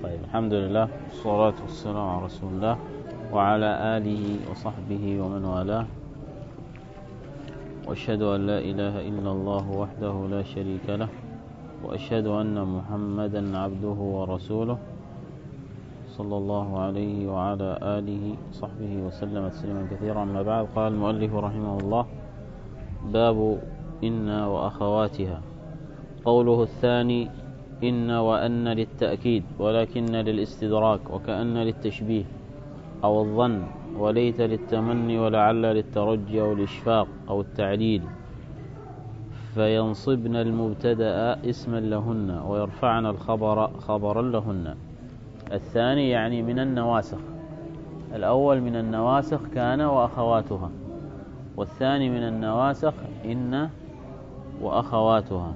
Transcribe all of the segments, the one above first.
طيب، الحمد لله والصلاة والسلام على رسول الله وعلى آله وصحبه ومن والاه، وأشهد أن لا إله إلا الله وحده لا شريك له، وأشهد أن محمدا عبده ورسوله صلى الله عليه وعلى آله وصحبه وسلم تسليما كثيرا. أما بعد، قال المؤلف رحمه الله: باب إن وأخواتها. قوله الثاني: إن وأن للتأكيد، ولكن للاستدراك، وكأن للتشبيه أو الظن، وليت للتمني، ولعل للترجي أو الإشفاق أو التعليل، فينصبن المبتدأ اسما لهن ويرفعن الخبر خبرا لهن. الثاني يعني من النواسخ. الأول من النواسخ كان وأخواتها، والثاني من النواسخ إن وأخواتها.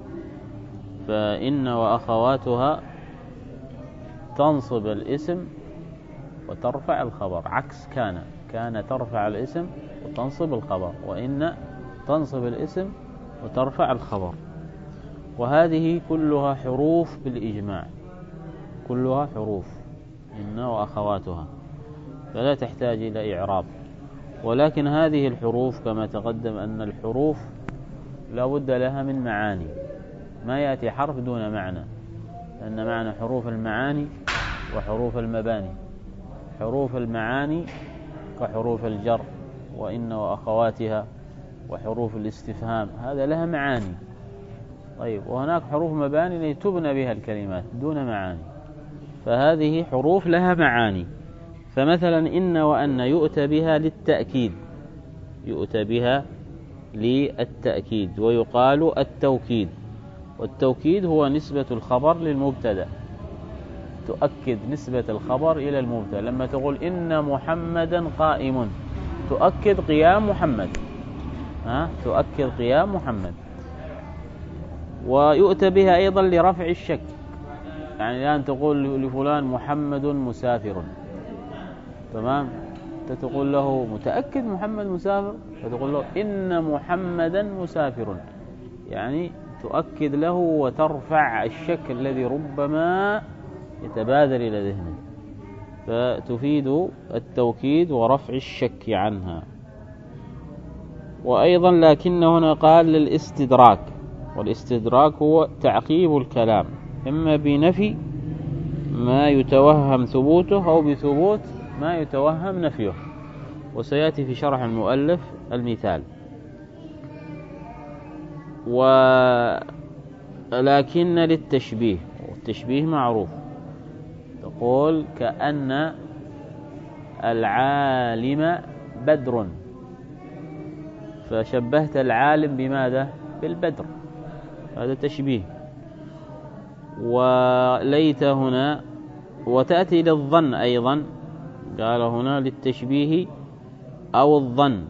فإن وأخواتها تنصب الاسم وترفع الخبر، عكس كان ترفع الاسم وتنصب الخبر، وإن تنصب الاسم وترفع الخبر. وهذه كلها حروف بالإجماع، كلها حروف إن وأخواتها، فلا تحتاج إلى إعراب. ولكن هذه الحروف كما تقدم أن الحروف لا بد لها من معاني، ما يأتي حرف دون معنى، لأن معنى حروف المعاني وحروف المباني. حروف المعاني كحروف الجر وإن وأخواتها، وحروف الاستفهام هذا لها معاني. طيب، وهناك حروف مباني تبنى بها الكلمات دون معاني، فهذه حروف لها معاني. فمثلا إن وأن يؤتى بها للتأكيد، يؤتى بها للتأكيد، ويقال التوكيد. والتوكيد هو نسبة الخبر للمبتدأ، تؤكد نسبة الخبر إلى المبتدأ. لما تقول إن محمدا قائم، تؤكد قيام محمد، تؤكد قيام محمد. ويؤتى بها أيضا لرفع الشك، يعني الآن تقول لفلان محمد مسافر، تمام، تقول له متأكد محمد مسافر، فتقول له إن محمدا مسافر، يعني تؤكد له وترفع الشك الذي ربما يتبادر إلى ذهنه، فتفيد التوكيد ورفع الشك عنها. وأيضا لكن هنا قال للاستدراك، والاستدراك هو تعقيب الكلام، إما بنفي ما يتوهم ثبوته أو بثبوت ما يتوهم نفيه، وسيأتي في شرح المؤلف المثال. ولكن للتشبيه، والتشبيه معروف، تقول كأن العالم بدر، فشبهت العالم بماذا؟ بالبدر، هذا تشبيه. وليت هنا، وتأتي للظن أيضا، قال هنا للتشبيه أو الظن.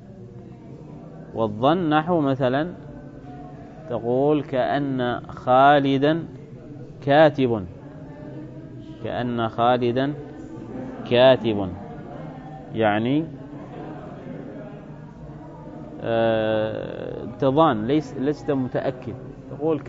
والظن نحو مثلا تقول كأن خالدا كاتب، كأن خالدا كاتب، يعني تظن، لست متأكد، تقول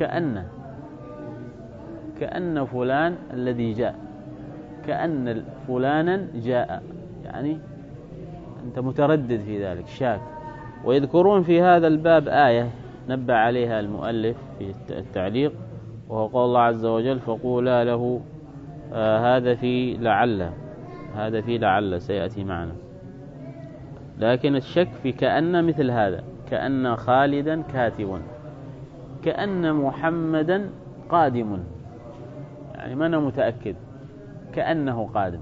كأن فلان الذي جاء، كأن فلانا جاء، يعني أنت متردد في ذلك، شاك. ويذكرون في هذا الباب آية نبه عليها المؤلف في التعليق، وهو قول الله عز وجل: فقولا له هذا في لعل، هذا في لعل سيأتي معنا. لكن الشك في كأن مثل هذا، كأن خالدا كاتب، كأن محمدا قادم، يعني ما أنا متأكد، كأنه قادم.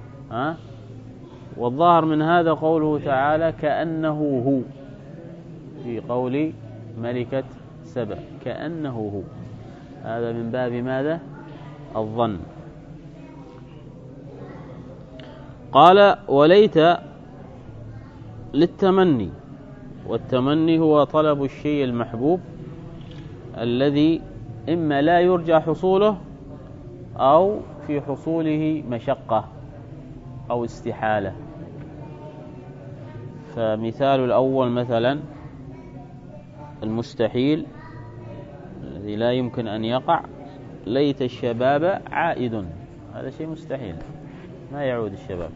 والظاهر من هذا قوله تعالى كأنه هو، في قول ملكة سبأ، كأنه هو، هذا من باب ماذا؟ الظن. قال: وليت للتمني، والتمني هو طلب الشيء المحبوب الذي إما لا يرجى حصوله أو في حصوله مشقة أو استحالة. فمثال الأول مثلا المستحيل الذي لا يمكن أن يقع: ليت الشباب عائد، هذا شيء مستحيل، ما يعود الشباب.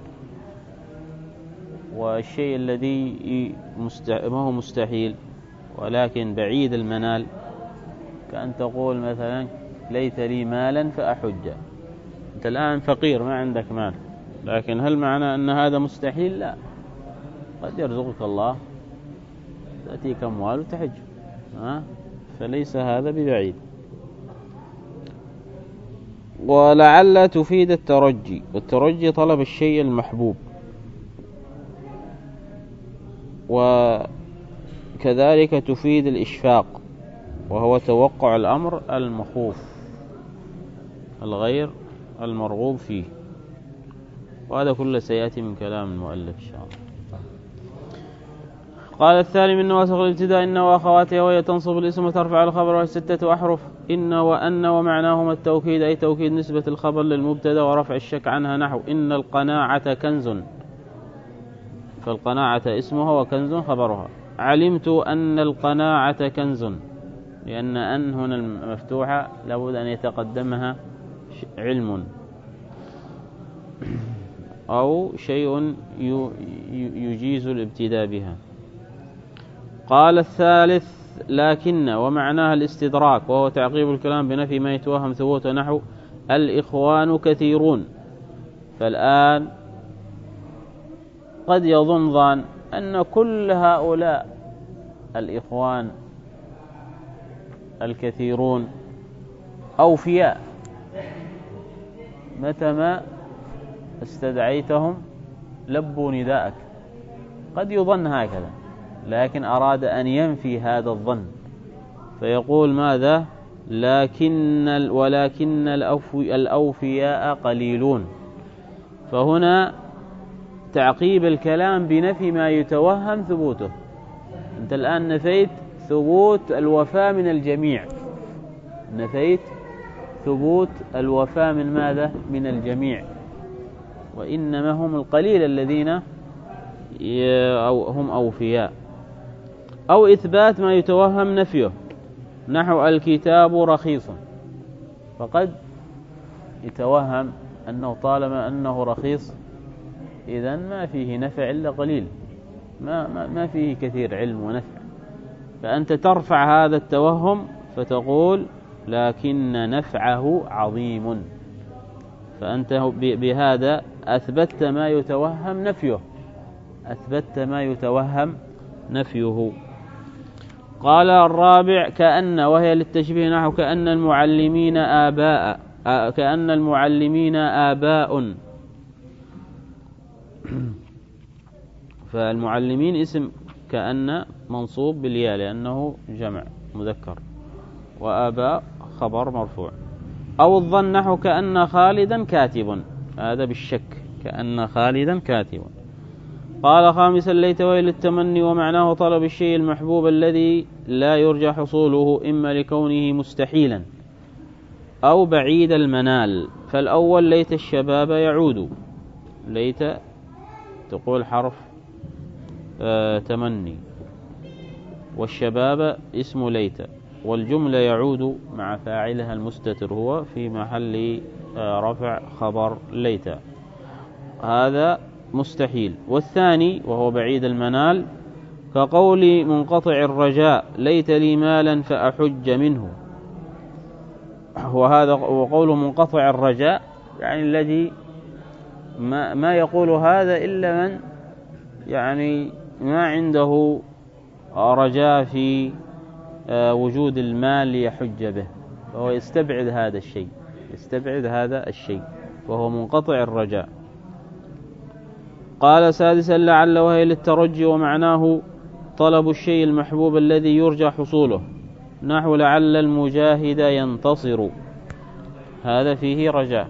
والشيء الذي ما هو مستحيل ولكن بعيد المنال، كأن تقول مثلا ليت لي مالا فأحج. أنت الآن فقير ما عندك مال، لكن هل معنى أن هذا مستحيل؟ لا، قد يرزقك الله تأتيك أموال وتحج، فليس هذا ببعيد. ولعل تفيد الترجي، والترجي طلب الشيء المحبوب، وكذلك تفيد الإشفاق وهو توقع الأمر المخوف الغير المرغوب فيه. وهذا كله سيأتي من كلام المؤلف إن شاء الله. قال الثاني من نواسخ الابتداء إن وأخواتها، وهي تنصب الاسم وترفع الخبر، وهي 6 أحرف: إن وأن، ومعناهما التوكيد أي توكيد نسبة الخبر للمبتدا ورفع الشك عنها، نحو إن القناعة كنز، فالقناعة اسمها وكنز خبرها. علمت أن القناعة كنز، لأن أن هنا المفتوحة لابد أن يتقدمها علم أو شيء يجيز الابتداء بها. قال الثالث لكن، ومعناها الاستدراك وهو تعقيب الكلام بنفي ما يتوهم ثبوته، نحو الإخوان كثيرون. فالآن قد يظن ظان أن كل هؤلاء الإخوان الكثيرون أوفياء، متى ما استدعيتهم لبوا نداءك. قد يظن هكذا، لكن أراد أن ينفي هذا الظن فيقول ماذا؟ ولكن الأوفياء قليلون. فهنا تعقيب الكلام بنفي ما يتوهم ثبوته. أنت الآن نفيت ثبوت الوفاء من الجميع، نفيت ثبوت الوفاء من ماذا؟ من الجميع، وإنما هم القليل الذين هم أوفياء. أو إثبات ما يتوهم نفيه، نحو الكتاب رخيص. فقد يتوهم أنه طالما أنه رخيص إذن ما فيه نفع إلا قليل، ما فيه كثير علم ونفع. فأنت ترفع هذا التوهم فتقول لكن نفعه عظيم، فأنت بهذا أثبتت ما يتوهم نفيه، أثبتت ما يتوهم نفيه. قال الرابع كأن، وهي للتشبيه، نحو كأن المعلمين آباء، كأن المعلمين آباء. فالمعلمين اسم كأن منصوب بالياء لأنه جمع مذكر، وآباء خبر مرفوع. أو الظن، نحو كأن خالدا كاتب، هذا بالشك، كأن خالدا كاتب. قال خامسا ليت، وهي للتمني، ومعناه طلب الشيء المحبوب الذي لا يرجى حصوله، إما لكونه مستحيلا أو بعيد المنال. فالأول ليت الشباب يعود، ليت تقول حرف تمني، والشباب اسم ليت، والجملة يعود مع فاعلها المستتر هو في محل رفع خبر ليت، هذا مستحيل. والثاني وهو بعيد المنال كقول منقطع الرجاء ليت لي مالا فأحج منه. وهذا وقول منقطع الرجاء يعني الذي ما يقول هذا إلا من يعني ما عنده رجاء في وجود المال ليحج به، فهو يستبعد هذا الشيء، يستبعد هذا الشيء، وهو منقطع الرجاء. قال سادسا لعل، وهي للترجي، ومعناه طلب الشيء المحبوب الذي يرجى حصوله، نحو لعل المجاهد ينتصر، هذا فيه رجاء،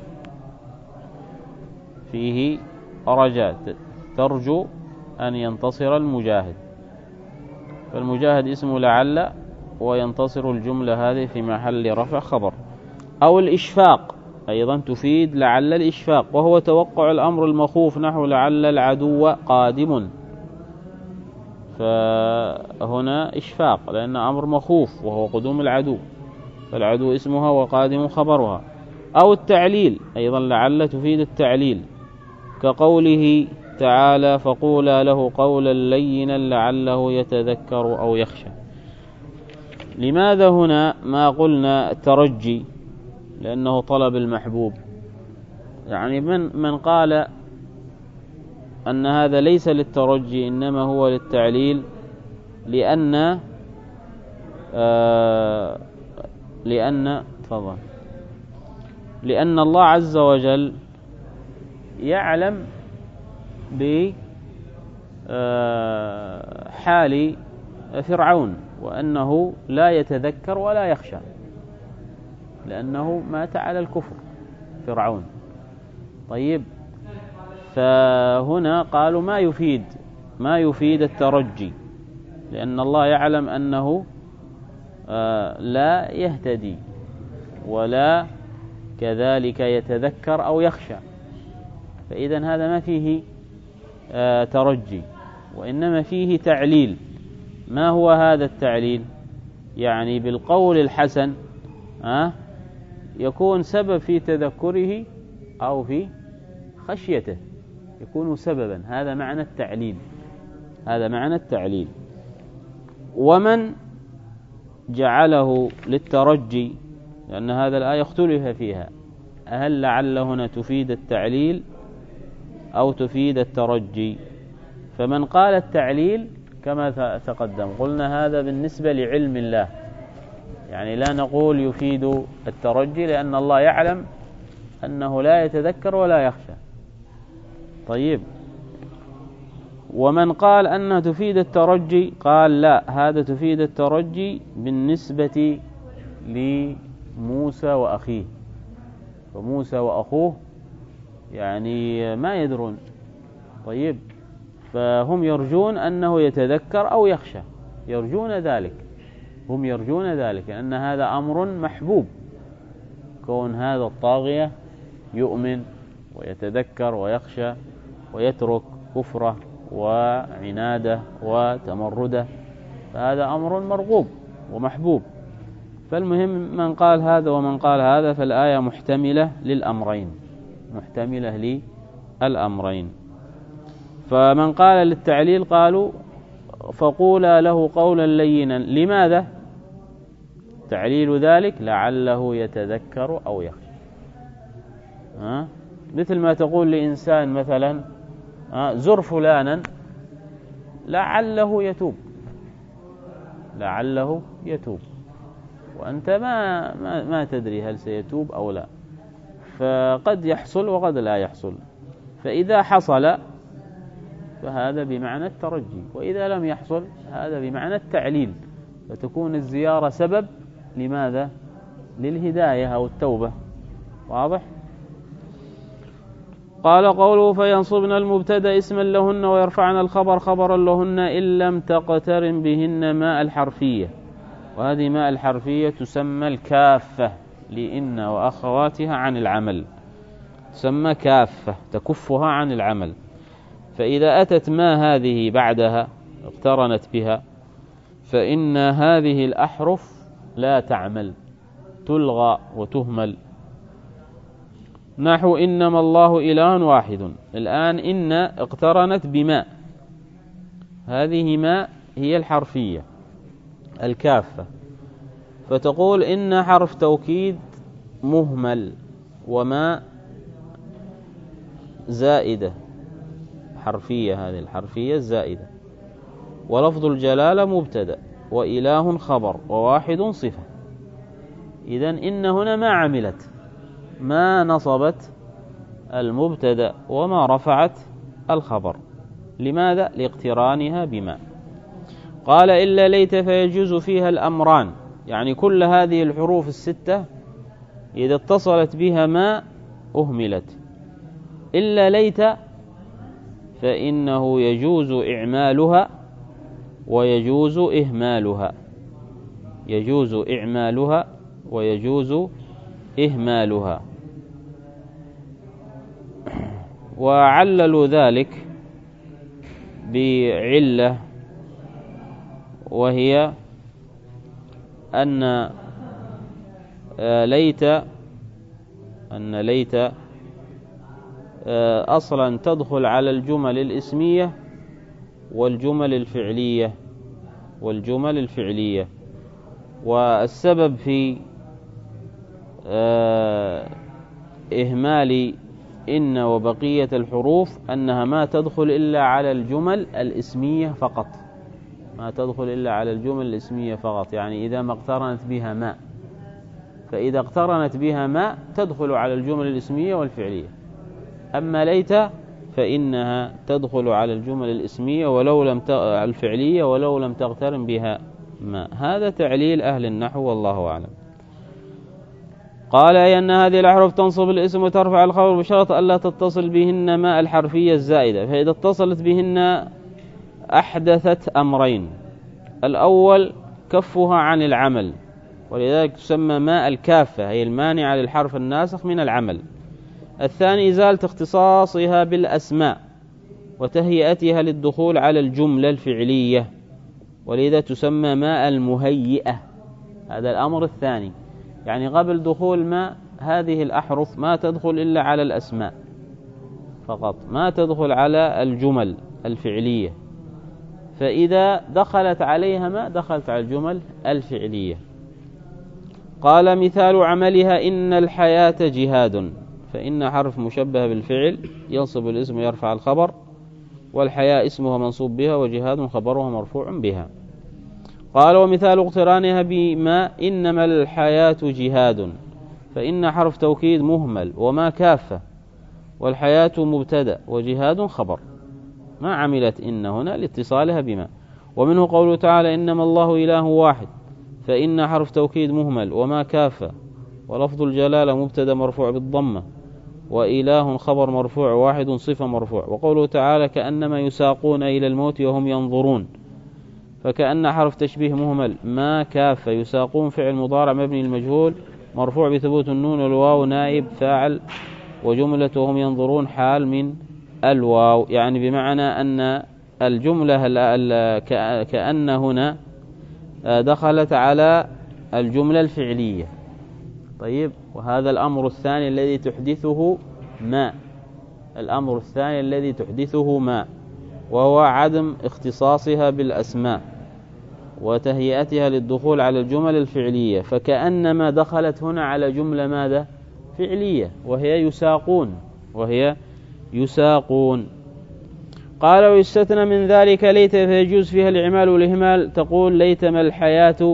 فيه رجاء، ترجو أن ينتصر المجاهد، فالمجاهد اسمه لعل، وينتصر الجملة هذه في محل رفع خبر. أو الإشفاق أيضا تفيد لعل الإشفاق، وهو توقع الأمر المخوف، نحو لعل العدو قادم، فهنا إشفاق لأن أمر مخوف وهو قدوم العدو، فالعدو اسمها وقادم خبرها. أو التعليل أيضا، لعل تفيد التعليل، كقوله تعالى فقولا له قولا لينا لعله يتذكر أو يخشى. لماذا هنا ما قلنا الترجي؟ لأنه طلب المحبوب. يعني من قال أن هذا ليس للترجي إنما هو للتعليل، لأن الله عز وجل يعلم بحال فرعون وأنه لا يتذكر ولا يخشى، لأنه مات على الكفر فرعون. طيب، فهنا قالوا ما يفيد الترجي، لأن الله يعلم أنه لا يهتدي ولا كذلك يتذكر أو يخشى، فإذا هذا ما فيه ترجي، وإنما فيه تعليل. ما هو هذا التعليل؟ يعني بالقول الحسن يكون سبب في تذكره أو في خشيته، يكون سببا. هذا معنى التعليل. ومن جعله للترجي، لأن هذا الآية اختلف فيها، هل لعل هنا تفيد التعليل أو تفيد الترجي؟ فمن قال التعليل كما تقدم قلنا هذا بالنسبة لعلم الله، يعني لا نقول يفيد الترجي، لأن الله يعلم أنه لا يتذكر ولا يخشى. طيب، ومن قال أنها تفيد الترجي قال لا، هذا تفيد الترجي بالنسبة لموسى وأخيه، فموسى وأخوه يعني ما يدرون. طيب، فهم يرجون أنه يتذكر أو يخشى، يرجون ذلك، هم يرجون ذلك، لأن هذا أمر محبوب، كون هذا الطاغية يؤمن ويتذكر ويخشى ويترك كفره وعناده وتمرده، فهذا أمر مرغوب ومحبوب. فالمهم من قال هذا ومن قال هذا، فالآية محتملة للأمرين. فمن قال للتعليل قالوا فقولا له قولا لينا. لماذا؟ تعليل ذلك لعله يتذكر أو يخشى. مثل ما تقول لإنسان مثلا زر فلانا لعله يتوب، وأنت ما تدري هل سيتوب أو لا، فقد يحصل وقد لا يحصل. فإذا حصل فهذا بمعنى الترجي، وإذا لم يحصل هذا بمعنى التعليل، فتكون الزيارة سبب لماذا؟ للهداية أو التوبة. واضح؟ قال قوله فينصبن المبتدا اسما لهن ويرفعن الخبر خبرا لهن إن لم تقترن بهن ماء الحرفية، وهذه ماء الحرفية تسمى الكافة لإن وأخواتها عن العمل، تسمى كافة تكفها عن العمل. فإذا أتت ما هذه بعدها اقترنت بها فإن هذه الأحرف لا تعمل، تلغى وتهمل. نحو إنما الله إله واحد. الآن إن اقترنت بماء، هذه ماء هي الحرفية الكافة، فتقول إن حرف توكيد مهمل، وما زائدة حرفية، هذه الحرفية الزائدة، ولفظ الجلالة مبتدأ، وإله خبر، وواحد صفة. إذن إن هنا ما عملت، ما نصبت المبتدأ وما رفعت الخبر. لماذا؟ لاقترانها بما. قال إلا ليت فيجوز فيها الأمران، يعني كل هذه الحروف الستة إذا اتصلت بها ما أهملت. إلا ليت فإنه يجوز إعمالها ويجوز إهمالها، يجوز إعمالها ويجوز إهمالها. وعللوا ذلك بعلة، وهي أن ليت أن ليت أصلا تدخل على الجمل الإسمية والجمل الفعلية. والسبب في إهمال إن وبقية الحروف أنها ما تدخل إلا على الجمل الإسمية فقط، يعني إذا ما اقترنت بها ما، فإذا اقترنت بها ما تدخل على الجمل الإسمية والفعلية. أما ليت فإنها تدخل على الجمل الإسمية الفعلية ولو لم تقترن بها ما. هذا تعليل أهل النحو والله أعلم. قال أي أن هذه الأحرف تنصب الاسم وترفع الخبر بشرط ألا تتصل بهن ما الحرفية الزائدة، فإذا اتصلت بهن أحدثت أمرين: الأول كفها عن العمل، ولذلك تسمى ماء الكافة، هي المانعة للحرف الناسخ من العمل. الثاني إزالة اختصاصها بالأسماء وتهيئتها للدخول على الجملة الفعلية، ولذا تسمى ماء المهيئة. هذا الأمر الثاني، يعني قبل دخول ما هذه الأحرف ما تدخل إلا على الأسماء فقط، ما تدخل على الجمل الفعلية، فإذا دخلت عليها ما دخلت على الجمل الفعلية. قال مثال عملها إن الحياة جهاد، فإن حرف مشبه بالفعل ينصب الاسم ويرفع الخبر، والحياة اسمها منصوب بها وجهاد خبرها مرفوع بها. قال ومثال اقترانها بما إنما الحياة جهاد، فإن حرف توكيد مهمل وما كافة، والحياة مبتدأ وجهاد خبر، ما عملت إن هنا لاتصالها بما. ومنه قوله تعالى إنما الله إله واحد، فإن حرف توكيد مهمل وما كافة، ولفظ الجلالة مبتدأ مرفوع بالضمة، وإله خبر مرفوع، واحد صفة مرفوع. وقوله تعالى كأنما يساقون إلى الموت وهم ينظرون، فكأن حرف تشبيه مهمل ما كافة، يساقون فعل مضارع مبني المجهول مرفوع بثبوت النون والواو نائب فاعل، وجملة وهم ينظرون حال من الواو، يعني بمعنى أن الجملة كأن هنا دخلت على الجملة الفعلية. طيب، وهذا الأمر الثاني الذي تحدثه ما، وهو عدم اختصاصها بالأسماء وتهيئتها للدخول على الجمل الفعلية، فكأنما دخلت هنا على جملة ماذا؟ فعلية، وهي يساقون. قال ويستثنى من ذلك ليت، فيجوز فيها الإعمال والإهمال، تقول ليتما الحياة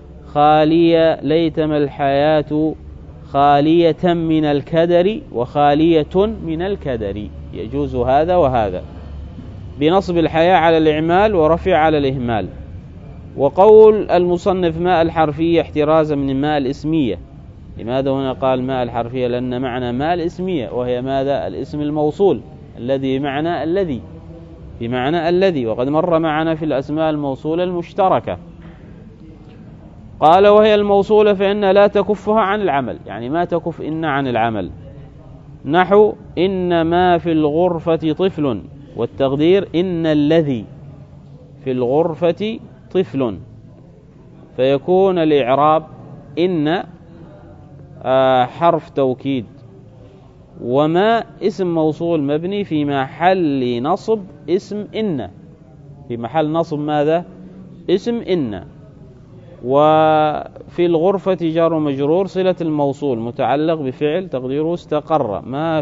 خالية من الكدر وخالية من الكدر، يجوز هذا وهذا، بنصب الحياة على الإعمال ورفع على الإهمال. وقول المصنف ماء الحرفية احترازا من ماء الاسمية. لماذا هنا قال ماء الحرفية؟ لأن معنى ماء الاسمية وهي ماذا؟ الاسم الموصول الذي بمعنى الذي، وقد مر معنا في الأسماء الموصولة المشتركة. قال وهي الموصولة فإن لا تكفها عن العمل، يعني ما تكف إن عن العمل، نحو إنما في الغرفة طفل، والتقدير إن الذي في الغرفة طفل، فيكون الإعراب إن حرف توكيد، وما اسم موصول مبني في محل نصب اسم إن، في محل نصب ماذا؟ اسم إن. وفي الغرفة جار ومجرور صلة الموصول متعلق بفعل تقديره استقر،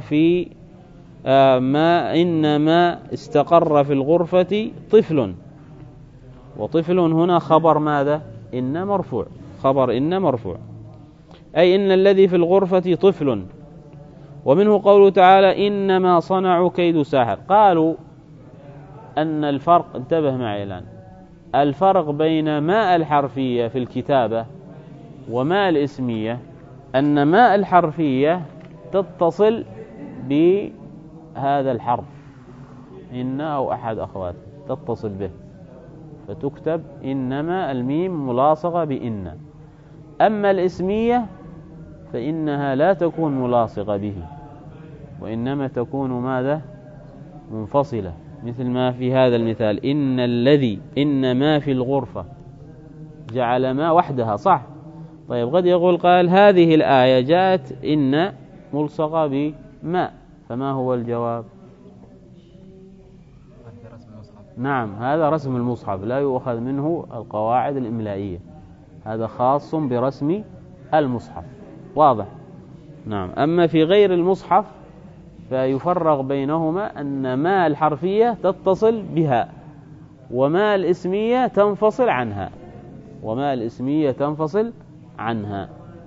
ما إنما استقر في الغرفة طفل، وطفل هنا خبر ماذا؟ إن مرفوع، خبر إن مرفوع، أي إن الذي في الغرفة طفل. ومنه قوله تعالى إنما صنعوا كيد ساحر. قالوا أن الفرق، انتبه معي الآن، الفرق بين ماء الحرفية في الكتابة وماء الاسمية أن ماء الحرفية تتصل بهذا الحرف إن أو أحد أخواته تتصل به، فتكتب إنما الميم ملاصقة بإن. أما الاسمية فإنها لا تكون ملاصقة به، وإنما تكون ماذا؟ منفصلة، مثل ما في هذا المثال إن الذي، إن ما في الغرفة، جعل ما وحدها، صح؟ طيب قد يقول قال هذه الآية جاءت إن ملصقة بماء، فما هو الجواب؟ نعم، هذا رسم المصحف، لا يؤخذ منه القواعد الإملائية، هذا خاص برسم المصحف، واضح؟ نعم. أما في غير المصحف فيفرق بينهما أن ما الحرفية تتصل بها، وما الاسمية تنفصل عنها، وما الاسمية تنفصل عنها.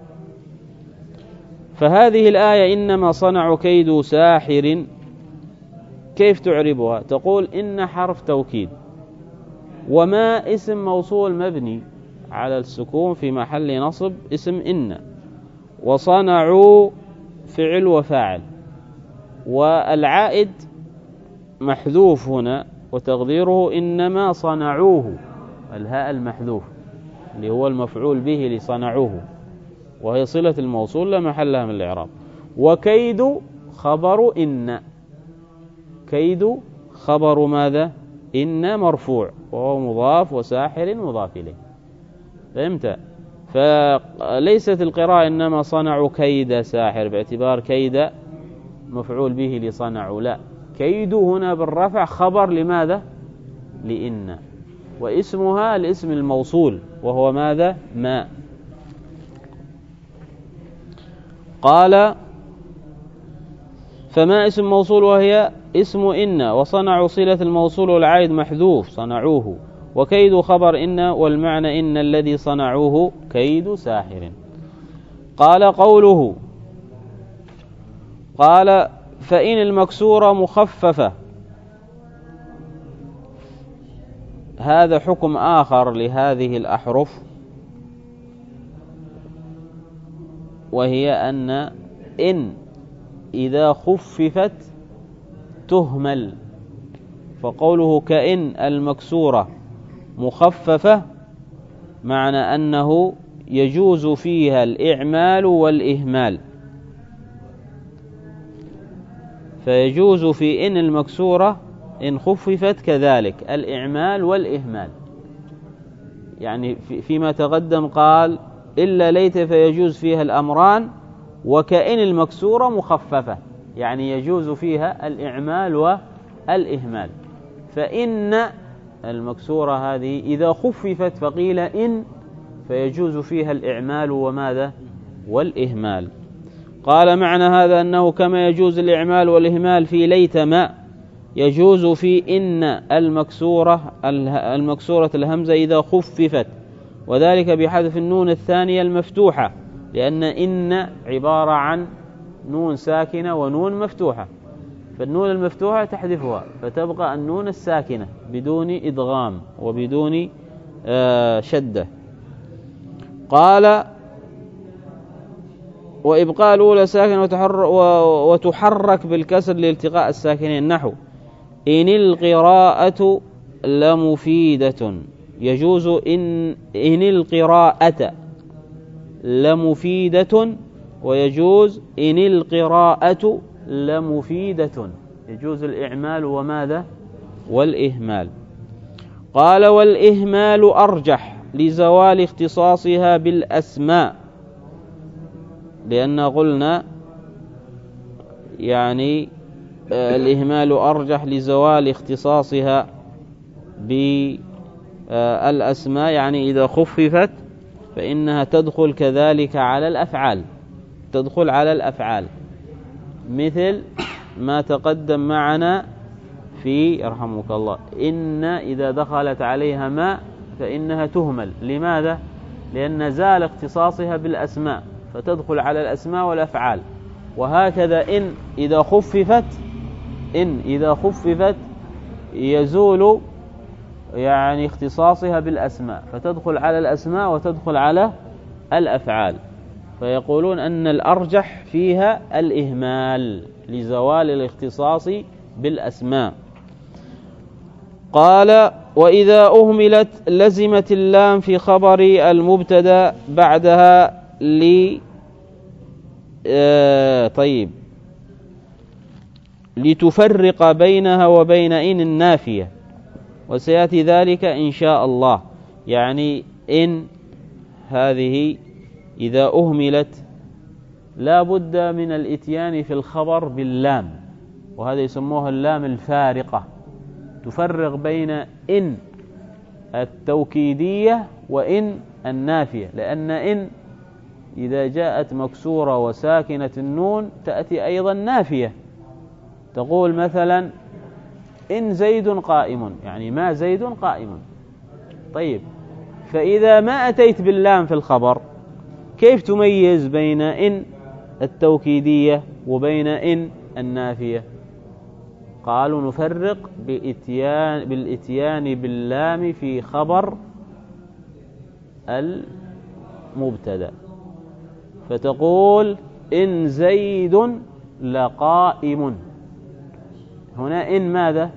فهذه الآية إنما صنعوا كيد ساحر، كيف تعربها؟ تقول إن حرف توكيد، وما اسم موصول مبني على السكون في محل نصب اسم إن، وصنعوا فعل وفاعل، والعائد محذوف هنا وتقديره إنما صنعوه، الهاء المحذوف اللي هو المفعول به لصنعوه، وهي صلة الموصول لا محلها من الإعراب. وكيد خبر إن، كيد خبر ماذا؟ إن مرفوع وهو مضاف، وساحر مضاف إليه. فهمت؟ فليست القراءة إنما صنعوا كيد ساحر باعتبار كيد مفعول به لصنعوا، لا، كيد هنا بالرفع خبر لماذا؟ لإن، واسمها الاسم الموصول وهو ماذا؟ ما. قال فما اسم موصول وهي اسم إن، وصنعوا صلة الموصول والعائد محذوف صنعوه، وكيد خبر إن، والمعنى إن الذي صنعوه كيد ساحر. قال قوله، قال فإن المكسورة مخففة، هذا حكم آخر لهذه الأحرف، وهي أن إن إذا خففت تهمل، فقوله كإن المكسورة مخففة معنى أنه يجوز فيها الإعمال والإهمال، فيجوز في إن المكسورة إن خففت كذلك الإعمال والإهمال. يعني فيما تقدم قال إلا ليت فيجوز فيها الأمران، وكأن المكسورة مخففة يعني يجوز فيها الإعمال والإهمال. فإن المكسورة هذه إذا خففت فقيل إن، فيجوز فيها الإعمال وماذا؟ والإهمال. قال معنى هذا أنه كما يجوز الإعمال والإهمال في ليت ما، يجوز في إن المكسورة الهمزة إذا خففت، وذلك بحذف النون الثانية المفتوحة، لأن إن عبارة عن نون ساكنة ونون مفتوحة، فالنون المفتوحة تحذفها فتبقى النون الساكنة بدون إدغام وبدون شدة. قال وإبقاء الأولى ساكنة وتحرك بالكسر لالتقاء الساكنين، نحو إن القراءة لمفيدة، يجوز إن القراءة لمفيدة، ويجوز إن القراءة لمفيدة، يجوز الإعمال وماذا؟ والإهمال. قال والإهمال أرجح لزوال اختصاصها بالأسماء، لأن قلنا يعني الإهمال أرجح لزوال اختصاصها بالأسماء، يعني إذا خففت فإنها تدخل كذلك على الأفعال، تدخل على الأفعال، مثل ما تقدم معنا في رحمك الله إن إذا دخلت عليها ما فإنها تهمل. لماذا؟ لأن زال اختصاصها بالأسماء فتدخل على الأسماء والأفعال. وهكذا إن إذا خففت يزول يعني اختصاصها بالأسماء فتدخل على الأسماء وتدخل على الأفعال، فيقولون أن الأرجح فيها الإهمال لزوال الاختصاص بالأسماء. قال وإذا أهملت لزمت اللام في خبر المبتدا بعدها لتفرق بينها وبين إن النافية، وسيأتي ذلك إن شاء الله. يعني إن هذه إذا أهملت لا بد من الإتيان في الخبر باللام، وهذا يسموها اللام الفارقة، تفرق بين إن التوكيدية وإن النافية، لأن إن إذا جاءت مكسورة وساكنة النون تأتي أيضا نافية. تقول مثلا إن زيد قائم، يعني ما زيد قائم. طيب، فإذا ما أتيت باللام في الخبر كيف تميز بين إن التوكيدية وبين إن النافية؟ قالوا نفرق بالإتيان باللام في خبر المبتدأ، فتقول إن زيد لقائم. هنا إن ماذا؟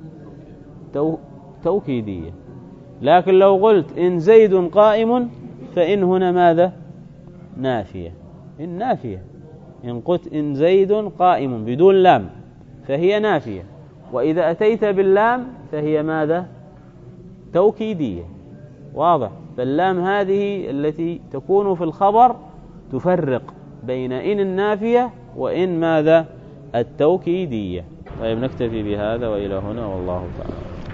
توكيدية. لكن لو قلت إن زيد قائم فإن هنا ماذا؟ نافية. إن نافية. إن قلت إن زيد قائم بدون لام فهي نافية، وإذا أتيت باللام فهي ماذا؟ توكيدية. واضح؟ فاللام هذه التي تكون في الخبر تفرق بين إن النافية وإن ماذا؟ التوكيدية. طيب، نكتفي بهذا وإلى هنا، والله تعالى.